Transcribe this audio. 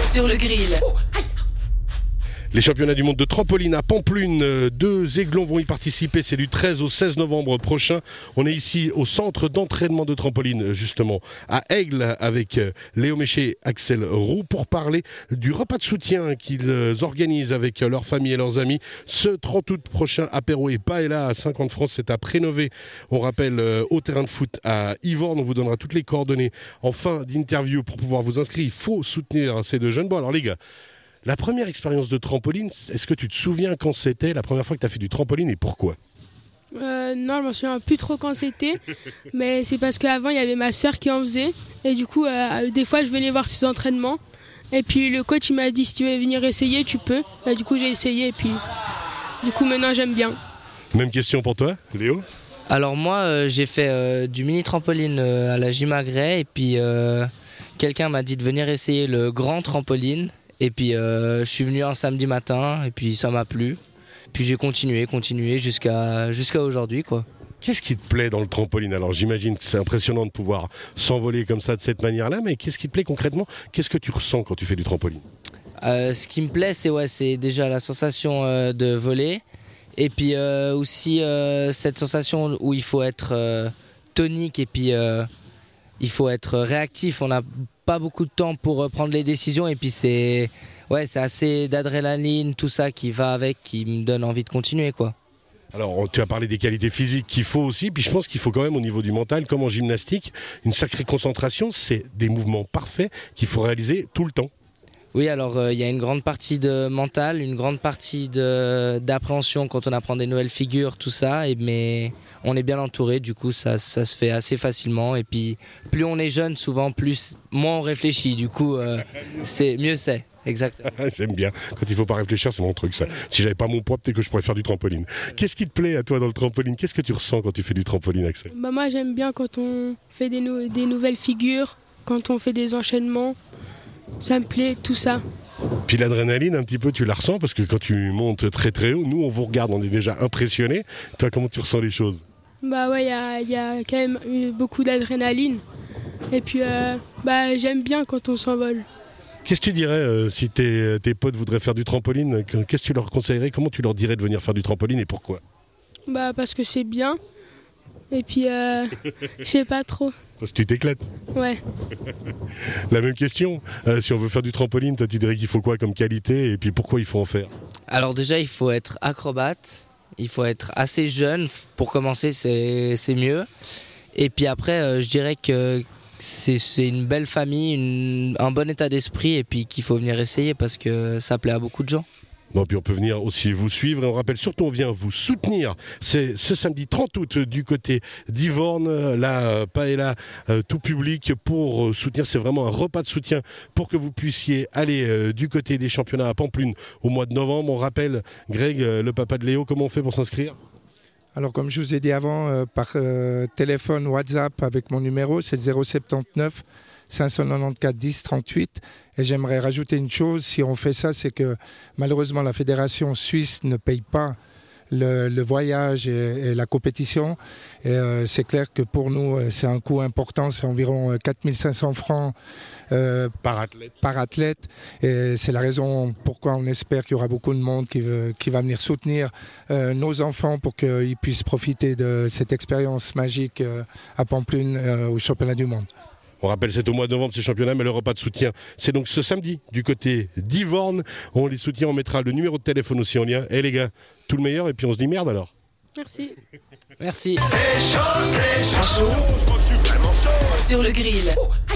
Sur le grill. Les championnats du monde de trampoline à Pampelune, 2 aiglons vont y participer, c'est du 13 au 16 novembre prochain. On est ici au centre d'entraînement de trampoline, justement, à Aigle, avec Léo Méché et Axel Roux, pour parler du repas de soutien qu'ils organisent avec leurs familles et leurs amis. Ce 30 août prochain, apéro et paella à 50 francs, c'est à Prénové. On rappelle au terrain de foot à Yvorne, on vous donnera toutes les coordonnées en fin d'interview pour pouvoir vous inscrire. Il faut soutenir ces 2 jeunes. Bon, alors les gars, la première expérience de trampoline, est-ce que tu te souviens quand c'était la première fois que tu as fait du trampoline et pourquoi ? Non, je m'en souviens plus trop quand c'était, mais c'est parce qu'avant il y avait ma soeur qui en faisait, et du coup des fois je venais voir ses entraînements, et puis le coach il m'a dit si tu veux venir essayer tu peux, et du coup j'ai essayé, et puis du coup maintenant j'aime bien. Même question pour toi, Léo ? Alors moi j'ai fait du mini trampoline à la Gimagret, et puis quelqu'un m'a dit de venir essayer le grand trampoline. Et puis je suis venu un samedi matin et puis ça m'a plu. Puis j'ai continué jusqu'à aujourd'hui, quoi. Qu'est-ce qui te plaît dans le trampoline ? Alors j'imagine que c'est impressionnant de pouvoir s'envoler comme ça de cette manière-là, mais qu'est-ce qui te plaît concrètement ? Qu'est-ce que tu ressens quand tu fais du trampoline ? Ce qui me plaît, c'est déjà la sensation de voler. Et puis aussi cette sensation où il faut être tonique et puis il faut être réactif. On n'a pas beaucoup de temps pour prendre les décisions et puis c'est assez d'adrénaline, tout ça qui va avec, qui me donne envie de continuer, quoi. Alors tu as parlé des qualités physiques qu'il faut aussi, puis je pense qu'il faut quand même au niveau du mental, comme en gymnastique, une sacrée concentration. C'est des mouvements parfaits qu'il faut réaliser tout le temps. Oui, alors il y a une grande partie de mental, une grande partie d'appréhension quand on apprend des nouvelles figures, tout ça, mais on est bien entouré, du coup ça se fait assez facilement, et puis plus on est jeune, souvent moins on réfléchit, du coup mieux c'est. Exactement. J'aime bien. Quand il faut pas réfléchir, c'est mon truc ça. Si j'avais pas mon poids, peut-être que je pourrais faire du trampoline. Qu'est-ce qui te plaît à toi dans le trampoline ? Qu'est-ce que tu ressens quand tu fais du trampoline, Axel ? Moi j'aime bien quand on fait des nouvelles figures, quand on fait des enchaînements. Ça me plaît, tout ça. Puis l'adrénaline, un petit peu, tu la ressens parce que quand tu montes très très haut, nous on vous regarde, on est déjà impressionnés. Toi, comment tu ressens les choses ? Bah ouais, il y a quand même beaucoup d'adrénaline. Et puis j'aime bien quand on s'envole. Qu'est-ce que tu dirais si tes potes voudraient faire du trampoline ? Qu'est-ce que tu leur conseillerais ? Comment tu leur dirais de venir faire du trampoline et pourquoi ? Bah parce que c'est bien. Et puis je sais pas trop. Parce que tu t'éclates. Ouais. La même question, si on veut faire du trampoline, toi tu dirais qu'il faut quoi comme qualité et puis pourquoi il faut en faire ? Alors déjà il faut être acrobate, il faut être assez jeune, pour commencer c'est mieux. Et puis après je dirais que c'est une belle famille, un bon état d'esprit, et puis qu'il faut venir essayer parce que ça plaît à beaucoup de gens. Bon, puis on peut venir aussi vous suivre et on rappelle surtout on vient vous soutenir. C'est ce samedi 30 août du côté d'Yvorne, la paella tout public pour soutenir. C'est vraiment un repas de soutien pour que vous puissiez aller du côté des championnats à Pampelune au mois de novembre. On rappelle, Greg, le papa de Léo, comment on fait pour s'inscrire ? Alors comme je vous ai dit avant, par téléphone WhatsApp avec mon numéro, c'est 079 594 10 38. Et j'aimerais rajouter une chose, si on fait ça, c'est que malheureusement la fédération suisse ne paye pas le voyage et la compétition. Et c'est clair que pour nous, c'est un coût important, c'est environ 4500 francs par athlète. Et c'est la raison pourquoi on espère qu'il y aura beaucoup de monde qui va venir soutenir nos enfants pour qu'ils puissent profiter de cette expérience magique à Pampelune au championnat du monde. On rappelle, c'est au mois de novembre ces championnats, mais le repas de soutien, c'est donc ce samedi du côté d'Yvorne. On les soutient, on mettra le numéro de téléphone aussi en lien. Les gars, tout le meilleur et puis on se dit merde alors. Merci. Merci. C'est chaud. Sur le grill.